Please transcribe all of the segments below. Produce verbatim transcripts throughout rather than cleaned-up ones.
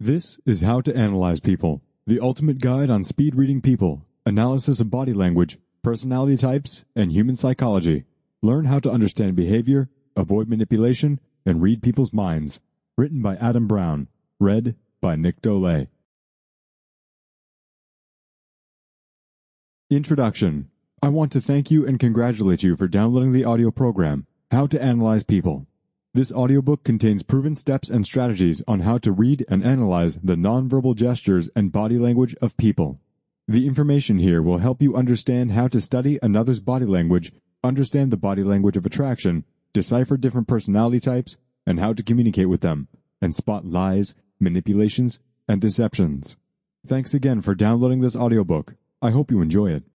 This is How to Analyze People, the ultimate guide on speed reading people, analysis of body language, personality types, and human psychology. Learn how to understand behavior, avoid manipulation, and read people's minds. Written by Adam Brown. Read by Nick Dole. Introduction. I want to thank you and congratulate you for downloading the audio program, How to Analyze People. This audiobook contains proven steps and strategies on how to read and analyze the nonverbal gestures and body language of people. The information here will help you understand how to study another's body language, understand the body language of attraction, decipher different personality types, and how to communicate with them, and spot lies, manipulations, and deceptions. Thanks again for downloading this audiobook. I hope you enjoy it.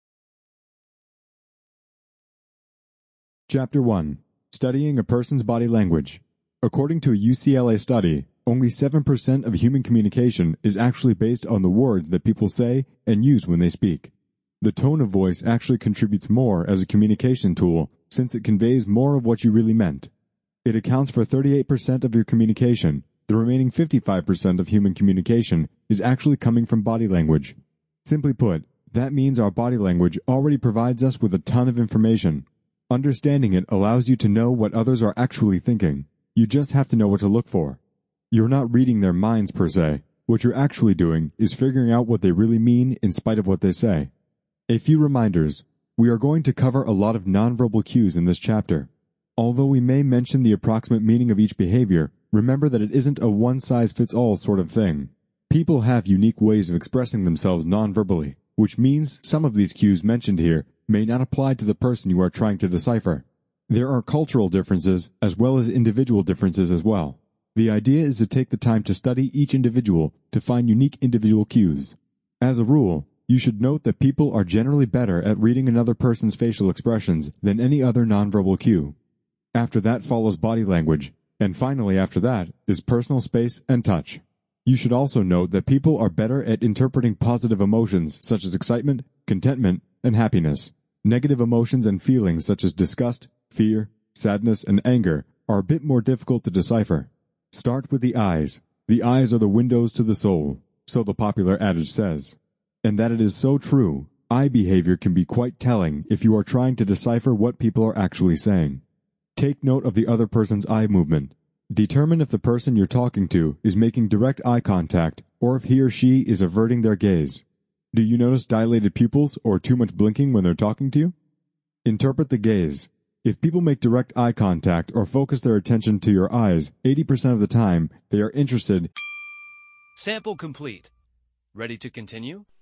Chapter one. Studying a person's body language. According to a U C L A study, only seven percent of human communication is actually based on the words that people say and use when they speak. The tone of voice actually contributes more as a communication tool since it conveys more of what you really meant. It accounts for thirty-eight percent of your communication. The remaining fifty-five percent of human communication is actually coming from body language. Simply put, that means our body language already provides us with a ton of information. Understanding it allows you to know what others are actually thinking. You just have to know what to look for. You're not reading their minds per se. What you're actually doing is figuring out what they really mean in spite of what they say. A few reminders. We are going to cover a lot of nonverbal cues in this chapter. Although we may mention the approximate meaning of each behavior, remember that it isn't a one-size-fits-all sort of thing. People have unique ways of expressing themselves nonverbally, which means some of these cues mentioned here may not apply to the person you are trying to decipher. There are cultural differences as well as individual differences as well. The idea is to take the time to study each individual to find unique individual cues. As a rule, you should note that people are generally better at reading another person's facial expressions than any other nonverbal cue. After that follows body language, and finally after that is personal space and touch. You should also note that people are better at interpreting positive emotions such as excitement, contentment, and happiness. Negative emotions and feelings such as disgust, fear, sadness, and anger are a bit more difficult to decipher. Start with the eyes. The eyes are the windows to the soul, so the popular adage says. And that it is so true. Eye behavior can be quite telling if you are trying to decipher what people are actually saying. Take note of the other person's eye movement. Determine if the person you're talking to is making direct eye contact or if he or she is averting their gaze. Do you notice dilated pupils or too much blinking when they're talking to you? Interpret the gaze. If people make direct eye contact or focus their attention to your eyes, eighty percent of the time, they are interested. Sample complete. Ready to continue?